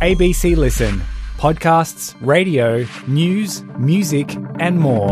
ABC Listen. Podcasts, radio, news, music and more.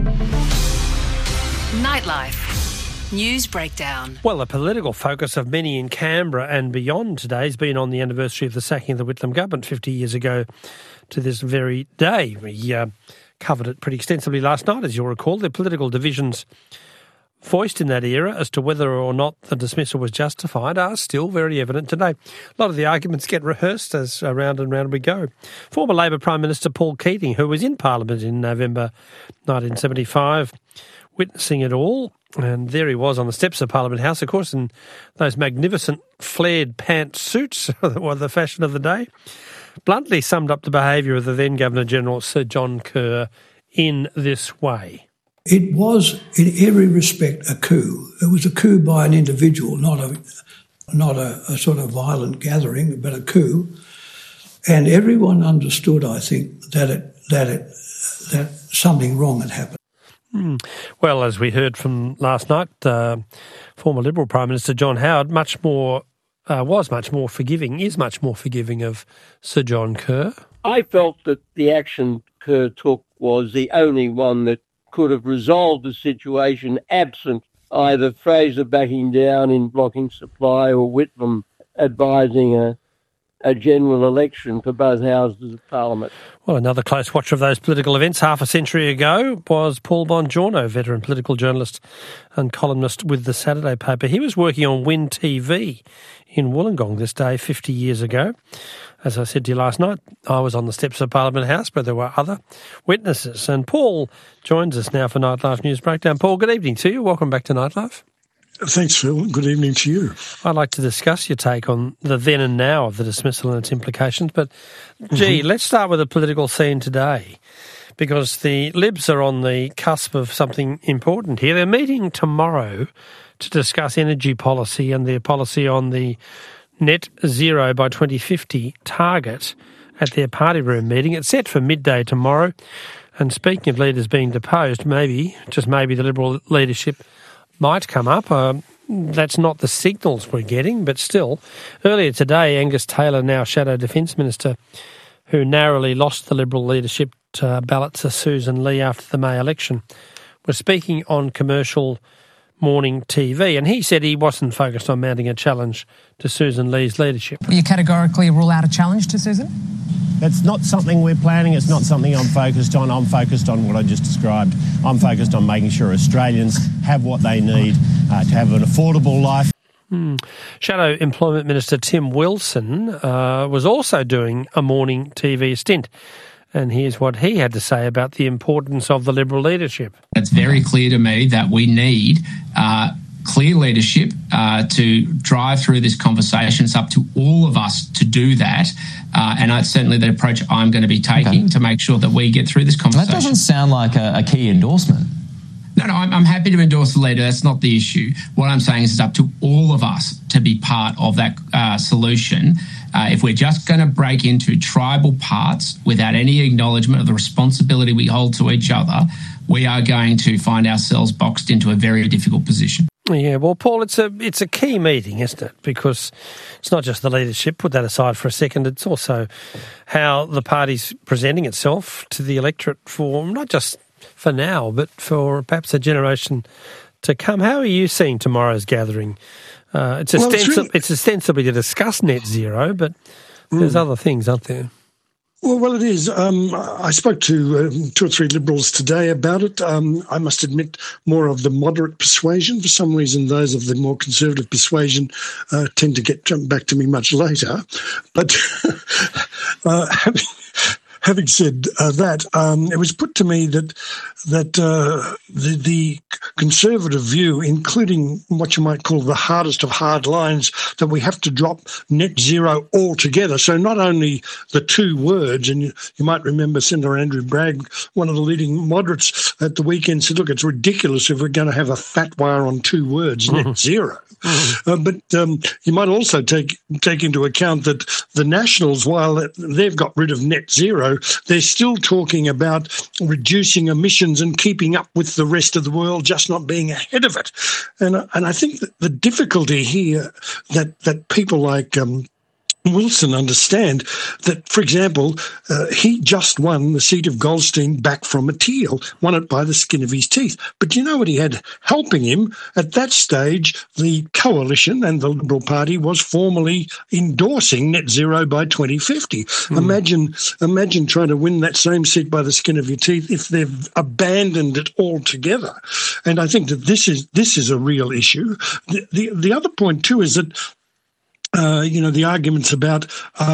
Nightlife. News breakdown. Well, the political focus of many in Canberra and beyond today has been on the anniversary of the sacking of the Whitlam government 50 years ago to this very day. We covered it pretty extensively last night, as you'll recall. The political divisions voiced in that era as to whether or not the dismissal was justified are still very evident today. A lot of the arguments get rehearsed as round and round we go. Former Labor Prime Minister Paul Keating, who was in Parliament in November 1975, witnessing it all, and there he was on the steps of Parliament House, of course, in those magnificent flared pant suits that were the fashion of the day, bluntly summed up the behaviour of the then Governor-General Sir John Kerr in this way. It was, in every respect, a coup. It was a coup by an individual, not a sort of violent gathering, but a coup. And everyone understood, I think, that something wrong had happened. Well, as we heard from last night, former Liberal Prime Minister John Howard is much more forgiving of Sir John Kerr. I felt that the action Kerr took was the only one that could have resolved the situation absent either Fraser backing down in blocking supply or Whitlam advising a general election for both houses of Parliament. Well, another close watcher of those political events half a century ago was Paul Bongiorno, veteran political journalist and columnist with the Saturday paper. He was working on Win TV in Wollongong this day 50 years ago. As I said to you last night, I was on the steps of Parliament House, but there were other witnesses. And Paul joins us now for Nightlife News Breakdown. Paul, good evening to you. Welcome back to Nightlife. Thanks, Phil. Good evening to you. I'd like to discuss your take on the then and now of the dismissal and its implications. But, let's start with the political scene today, because the Libs are on the cusp of something important here. They're meeting tomorrow to discuss energy policy and their policy on the net zero by 2050 target at their party room meeting. It's set for midday tomorrow. And speaking of leaders being deposed, maybe the Liberal leadership might come up. That's not the signals we're getting, but still. Earlier today, Angus Taylor, now Shadow Defence Minister, who narrowly lost the Liberal leadership ballot to Susan Lee after the May election, was speaking on commercial morning TV, and he said he wasn't focused on mounting a challenge to Susan Lee's leadership. Will you categorically rule out a challenge to Susan? That's not something we're planning. It's not something I'm focused on. I'm focused on what I just described. I'm focused on making sure Australians have what they need to have an affordable life. Shadow Employment Minister Tim Wilson was also doing a morning TV stint. And here's what he had to say about the importance of the Liberal leadership. It's very clear to me that we need clear leadership to drive through this conversation. It's up to all of us to do that. And it's certainly the approach I'm going to be taking to make sure that we get through this conversation. That doesn't sound like a key endorsement. No, I'm happy to endorse the leader. That's not the issue. What I'm saying is it's up to all of us to be part of that solution. If we're just going to break into tribal parts without any acknowledgement of the responsibility we hold to each other, we are going to find ourselves boxed into a very difficult position. Yeah, well, Paul, it's a key meeting, isn't it? Because it's not just the leadership, put that aside for a second, it's also how the party's presenting itself to the electorate for not just for now, but for perhaps a generation to come. How are you seeing tomorrow's gathering? It's ostensibly to discuss net zero, but there's other things, aren't there? Well, it is. I spoke to 2 or 3 Liberals today about it. I must admit, more of the moderate persuasion. For some reason, those of the more conservative persuasion tend to get back to me much later. But having said that, it was put to me that the conservative view, including what you might call the hardest of hard lines, that we have to drop net zero altogether. So not only the 2 words, and you might remember Senator Andrew Bragg, one of the leading moderates at the weekend, said, look, it's ridiculous if we're going to have a fat wire on 2 words, net zero. But you might also take into account that the Nationals, while they've got rid of net zero, they're still talking about reducing emissions and keeping up with the rest of the world, just not being ahead of it. And I think that the difficulty here that people like Wilson understand that, for example, he just won the seat of Goldstein back from a Teal, won it by the skin of his teeth. But do you know what he had helping him? At that stage, the coalition and the Liberal Party was formally endorsing net zero by 2050. Imagine trying to win that same seat by the skin of your teeth if they've abandoned it altogether. And I think that this is a real issue. The other point too is that the arguments about,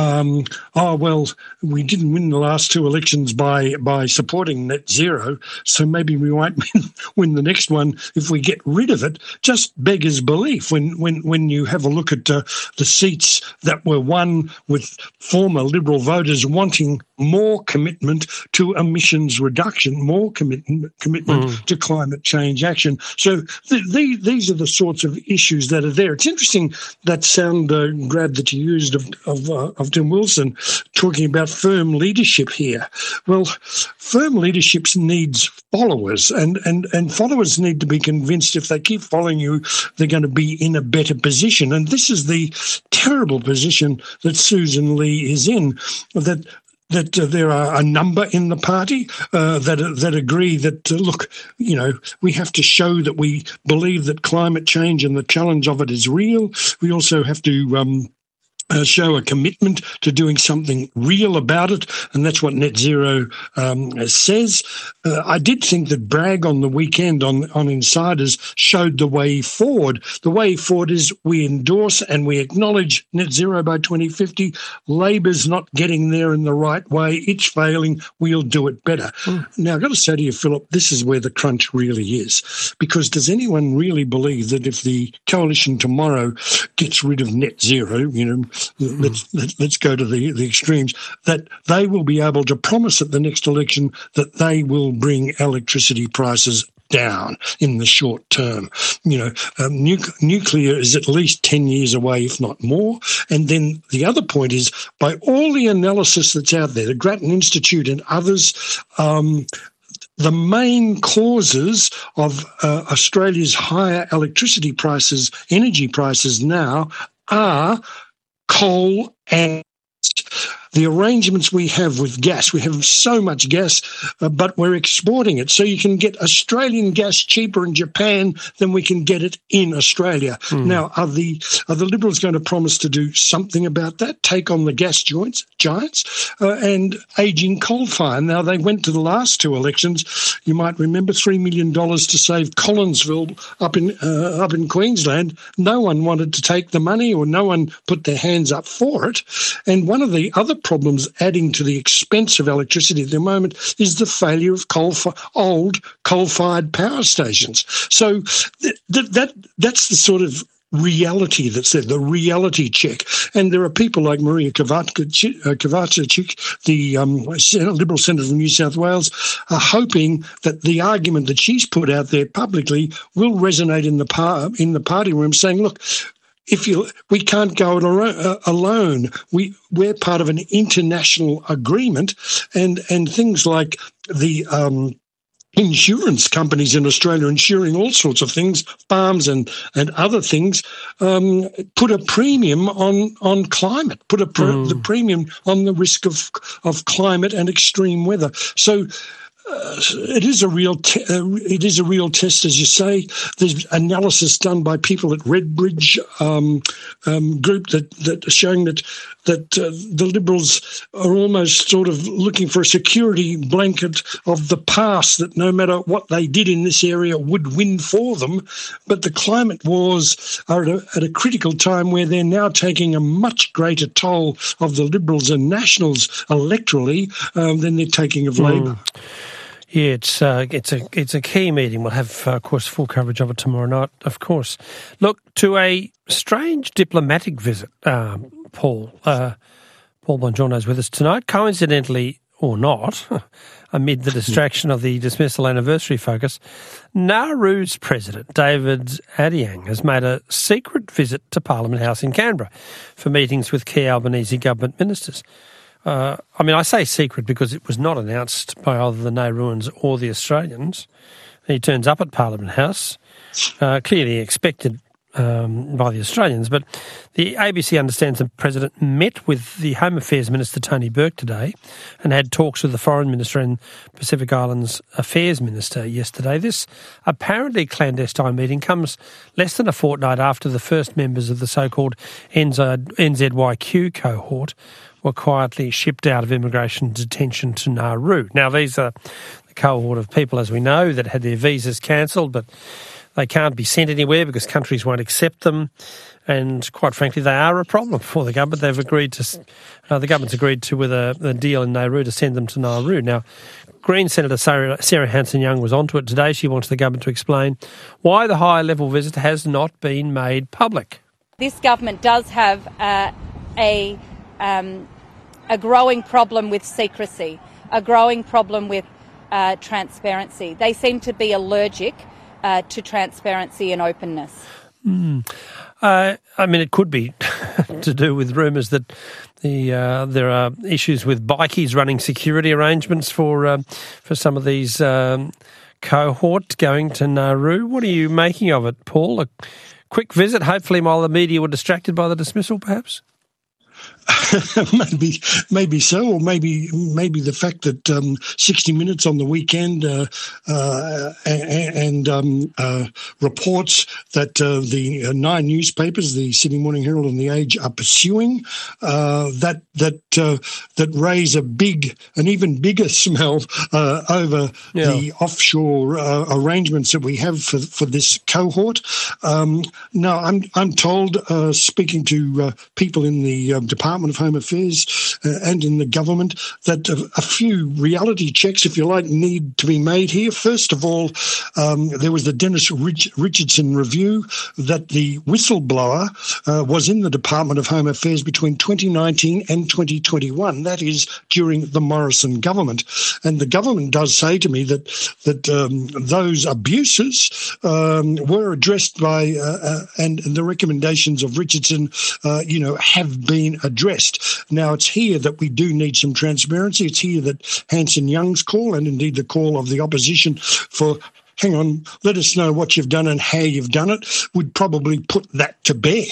we didn't win the last two elections by supporting net zero, so maybe we might win the next one if we get rid of it, just beggars belief when you have a look at the seats that were won with former Liberal voters wanting more commitment to emissions reduction, more commitment to climate change action. So these are the sorts of issues that are there. It's interesting that sound grab that you used of Tim Wilson talking about firm leadership here. Well, firm leadership needs followers, and followers need to be convinced if they keep following you, they're going to be in a better position. And this is the terrible position that Susan Lee is in, that there are a number in the party that agree that, look, we have to show that we believe that climate change and the challenge of it is real. We also have to show a commitment to doing something real about it, and that's what net zero says. I did think that Bragg on the weekend on Insiders showed the way forward. The way forward is we endorse and we acknowledge net zero by 2050. Labor's not getting there in the right way. It's failing. We'll do it better. Now, I've got to say to you, Philip, this is where the crunch really is, because does anyone really believe that if the coalition tomorrow gets rid of net zero, let's go to the extremes, that they will be able to promise at the next election that they will bring electricity prices down in the short term? Nuclear is at least 10 years away, if not more. And then the other point is, by all the analysis that's out there, the Grattan Institute and others, the main causes of Australia's higher electricity prices, energy prices now, are coal and the arrangements we have with gas. We have so much gas, but we're exporting it. So you can get Australian gas cheaper in Japan than we can get it in Australia. Now, are the Liberals going to promise to do something about that, take on the gas giants and ageing coal fire? Now, they went to the last two elections. You might remember $3 million to save Collinsville up in Queensland. No one wanted to take the money, or no one put their hands up for it. And one of the other problems adding to the expense of electricity at the moment is the failure of old coal-fired power stations. So that's the sort of reality that's there, the reality check. And there are people like Maria Kovacic, the Liberal Senator from New South Wales, are hoping that the argument that she's put out there publicly will resonate in the party room, saying, look, we can't go it alone. We're part of an international agreement, and things like the insurance companies in Australia insuring all sorts of things, farms and other things, put a premium on climate, put the premium on the risk of climate and extreme weather. So it is a real test, as you say. There's analysis done by people at Redbridge group that are showing that the Liberals are almost sort of looking for a security blanket of the past, that no matter what they did in this area would win for them. But the climate wars are at a critical time where they're now taking a much greater toll of the Liberals and Nationals electorally than they're taking of Labor. Yeah, it's a key meeting. We'll have, of course, full coverage of it tomorrow night, of course. Look, to a strange diplomatic visit, Paul Bongiorno is with us tonight, coincidentally or not, amid the distraction of the dismissal anniversary focus. Nauru's president, David Adiang, has made a secret visit to Parliament House in Canberra for meetings with key Albanese government ministers. I say secret because it was not announced by either the Nauruans or the Australians. He turns up at Parliament House, clearly expected by the Australians. But the ABC understands the President met with the Home Affairs Minister Tony Burke today and had talks with the Foreign Minister and Pacific Islands Affairs Minister yesterday. This apparently clandestine meeting comes less than a fortnight after the first members of the so-called NZYQ cohort were quietly shipped out of immigration detention to Nauru. Now, these are the cohort of people, as we know, that had their visas cancelled, but they can't be sent anywhere because countries won't accept them. And quite frankly, they are a problem for the government. They've agreed to, the government's agreed to, with a deal in Nauru, to send them to Nauru. Now, Green Senator Sarah Hanson-Young was onto it today. She wants the government to explain why the high-level visit has not been made public. This government does have a growing problem with secrecy, a growing problem with transparency. They seem to be allergic to transparency and openness. I mean, it could be to do with rumours that there are issues with bikies running security arrangements for some of these cohorts going to Nauru. What are you making of it, Paul? A quick visit, hopefully while the media were distracted by the dismissal, perhaps? maybe so, or maybe the fact that 60 Minutes on the weekend and reports that the 9 newspapers, the Sydney Morning Herald and the Age, are pursuing that raise an even bigger smell over the offshore arrangements that we have for this cohort. Now, I'm told, speaking to people in the Department of Home Affairs and in the government, that a few reality checks, if you like, need to be made here. First of all, there was the Dennis Richardson review that the whistleblower was in the Department of Home Affairs between 2019 and 2021. That is during the Morrison government. And the government does say to me that those abuses were addressed by and the recommendations of Richardson, have been addressed. Now, it's here that we do need some transparency. It's here that Hanson-Young's call, and indeed the call of the opposition for, hang on, let us know what you've done and how you've done it, would probably put that to bed.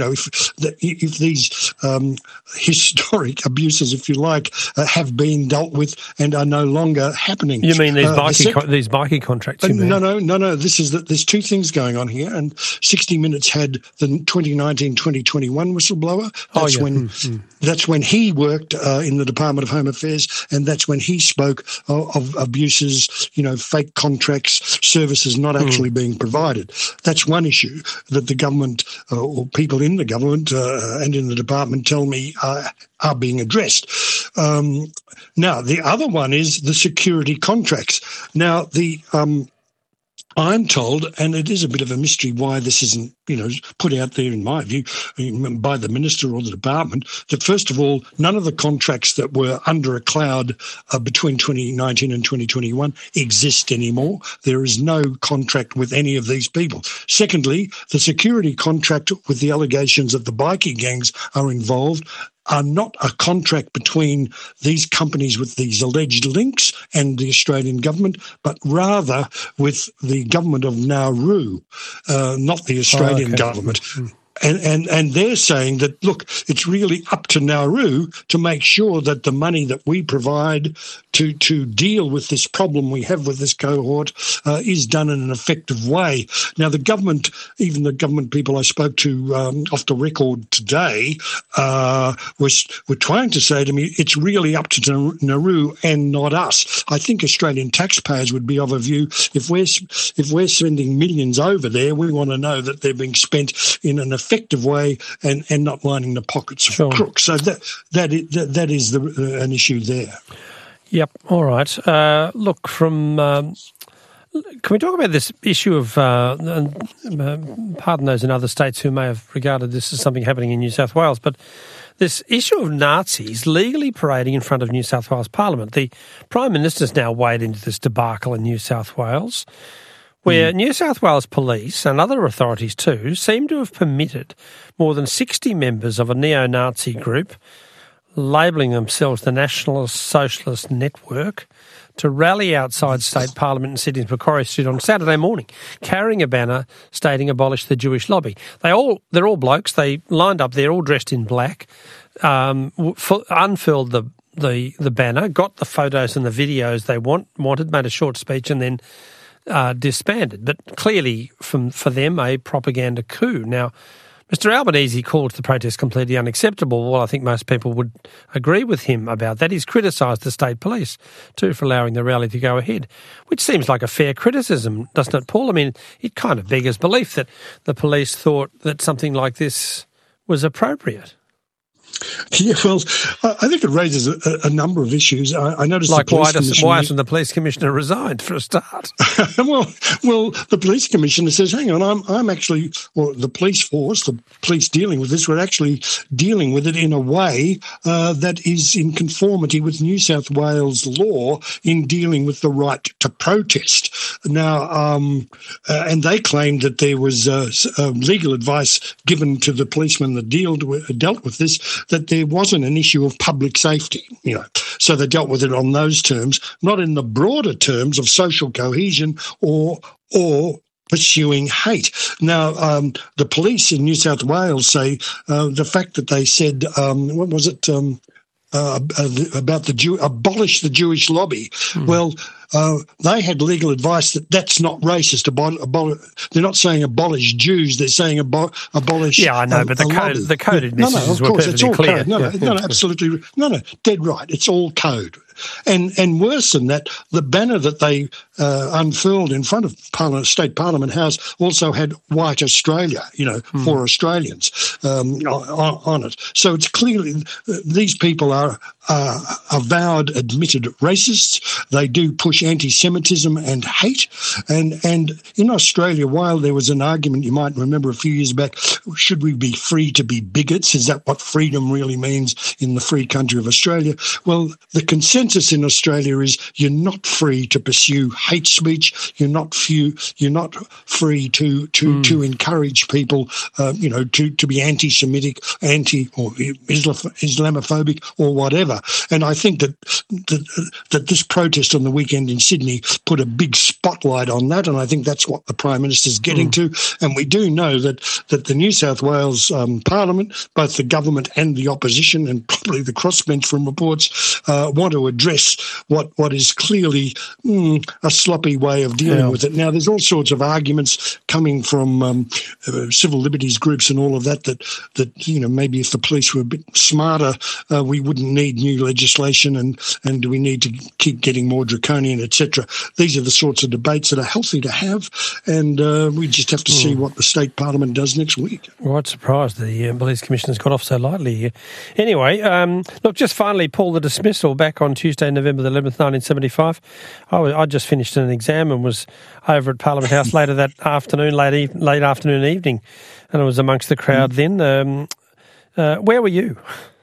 If these historic abuses, if you like, have been dealt with and are no longer happening. You mean these bikie contracts? No. There's two things going on here, and 60 Minutes had the 2019-2021 whistleblower. That's when he worked in the Department of Home Affairs, and that's when he spoke of abuses, fake contracts, services not actually being provided. That's one issue that the government or people in the government and in the department tell me are being addressed. Now, the other one is the security contracts. Now, I'm told, and it is a bit of a mystery why this isn't, put out there, in my view, by the minister or the department, that first of all, none of the contracts that were under a cloud between 2019 and 2021 exist anymore. There is no contract with any of these people. Secondly, the security contract with the allegations that the bikie gangs are involved are not a contract between these companies with these alleged links and the Australian government, but rather with the government of Nauru, not the Australian government. And they're saying that, look, it's really up to Nauru to make sure that the money that we provide to deal with this problem we have with this cohort is done in an effective way. Now, the government, even the government people I spoke to off the record today, were trying to say to me, it's really up to Nauru and not us. I think Australian taxpayers would be of a view, if we're sending millions over there, we want to know that they're being spent in an effective way and not lining the pockets of crooks. So that is an issue there. Yep. All right. Look, can we talk about this issue of, pardon those in other states who may have regarded this as something happening in New South Wales, but this issue of Nazis legally parading in front of New South Wales Parliament. The Prime Minister's now waded into this debacle in New South Wales, where New South Wales Police and other authorities too seem to have permitted more than 60 members of a neo-Nazi group labelling themselves the Nationalist Socialist Network, to rally outside State Parliament in Sydney's Macquarie Street on Saturday morning, carrying a banner stating "Abolish the Jewish Lobby." They're all blokes. They lined up there, all dressed in black, unfurled the banner, got the photos and the videos they wanted, made a short speech, and then disbanded. But clearly, for them, a propaganda coup. Now, Mr Albanese called the protest completely unacceptable. Well, I think most people would agree with him about that. He's criticised the state police, too, for allowing the rally to go ahead, which seems like a fair criticism, doesn't it, Paul? I mean, it kind of beggars belief that the police thought that something like this was appropriate. Yeah, well, I think it raises a number of issues. I noticed, like, why hasn't the police commissioner resigned for a start? well, the police commissioner says, "Hang on, I'm actually, or the police force, the police dealing with this, we're actually dealing with it in a way that is in conformity with New South Wales law in dealing with the right to protest." Now, and they claimed that there was legal advice given to the policemen that dealt with this, that there wasn't an issue of public safety, So they dealt with it on those terms, not in the broader terms of social cohesion or pursuing hate. Now, the police in New South Wales say the fact that they said, what was it, about abolish the Jewish lobby. Well, they had legal advice that that's not racist. They're not saying abolish Jews. They're saying abolish. Yeah, I know, but the coded messages were perfectly clear. No, absolutely. No, dead right. It's all code. And worse than that, the banner that they unfurled in front of State Parliament House also had White Australia, for Australians on it. So it's clearly these people are avowed, admitted racists. They do push anti-Semitism and hate. And in Australia, while there was an argument, you might remember a few years back, should we be free to be bigots? Is that what freedom really means in the free country of Australia? Well, the consensus in Australia is you're not free to pursue hate speech. You're not free to encourage people, to be anti-Semitic, or Islamophobic, or whatever. And I think that this protest on the weekend in Sydney put a big spotlight on that, and I think that's what the Prime Minister's getting to. And we do know that the New South Wales Parliament, both the government and the opposition, and probably the crossbench from reports, want to address what is clearly a sloppy way of dealing with it. Now, there's all sorts of arguments coming from civil liberties groups and all of that maybe if the police were a bit smarter, we wouldn't need new legislation, and do we need to keep getting more draconian, etc. These are the sorts of debates that are healthy to have, and we just have to see what the State Parliament does next week. Well, I'm surprised the police commissioner's got off so lightly here. Anyway, look, just finally, Paul, the dismissal back on Tuesday, November the 11th, 1975. I just finished an exam and was over at Parliament House later that afternoon, late afternoon, evening, and I was amongst the crowd then. Where were you?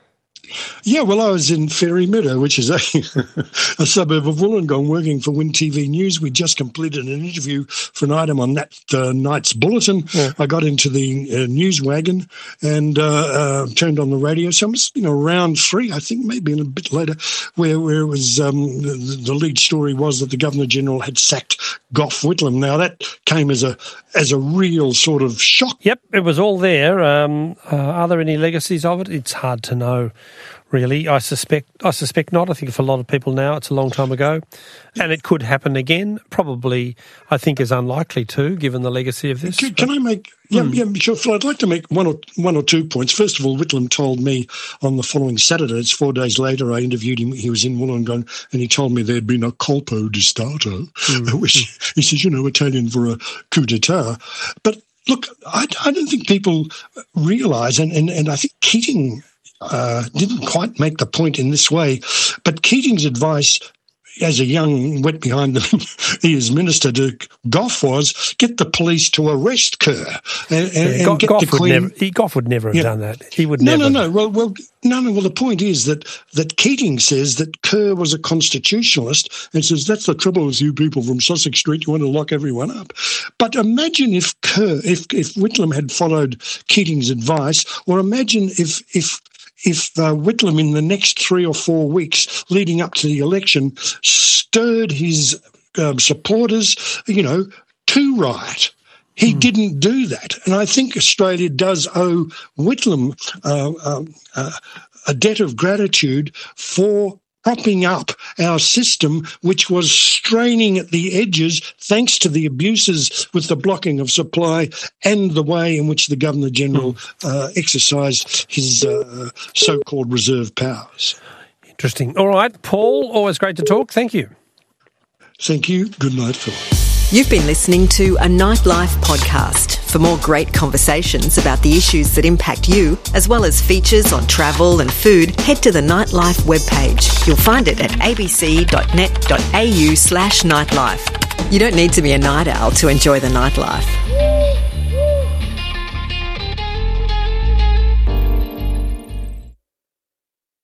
Yeah, well, I was in Fairy Meadow, which is a suburb of Wollongong, working for Win TV News. We just completed an interview for an item on that night's bulletin. Yeah. I got into the news wagon and turned on the radio. So I was, around 3, I think, maybe a bit later, where it was the lead story was that the Governor-General had sacked Gough Whitlam. Now, that came as a real sort of shock. Yep, it was all there. Are there any legacies of it? It's hard to know, really. I suspect not. I think for a lot of people now, it's a long time ago, and it could happen again. Probably, I think, is unlikely to, given the legacy of this. Can I make? Yeah, sure. Phil, I'd like to make one or two points. First of all, Whitlam told me on the following Saturday, it's 4 days later, I interviewed him. He was in Wollongong, and he told me there'd been a colpo di stato, which he says, Italian for a coup d'etat. But look, I don't think people realise, and I think Keating didn't quite make the point in this way, but Keating's advice as a young, wet behind the ears minister to Gough was get the police to arrest Kerr and get the Queen. Gough would never have done that. He would never. No. Well, the point is that Keating says that Kerr was a constitutionalist and says that's the trouble with you people from Sussex Street. You want to lock everyone up. But imagine if Whitlam had followed Keating's advice, or imagine if if Whitlam in the next 3 or 4 weeks leading up to the election stirred his supporters, to riot. He didn't do that. And I think Australia does owe Whitlam a debt of gratitude for propping up our system, which was straining at the edges thanks to the abuses with the blocking of supply and the way in which the Governor-General exercised his so-called reserve powers. Interesting. All right, Paul, always great to talk. Thank you. Thank you. Good night, Phil. You've been listening to a Nightlife podcast. For more great conversations about the issues that impact you, as well as features on travel and food, head to the Nightlife webpage. You'll find it at abc.net.au/nightlife. You don't need to be a night owl to enjoy the nightlife.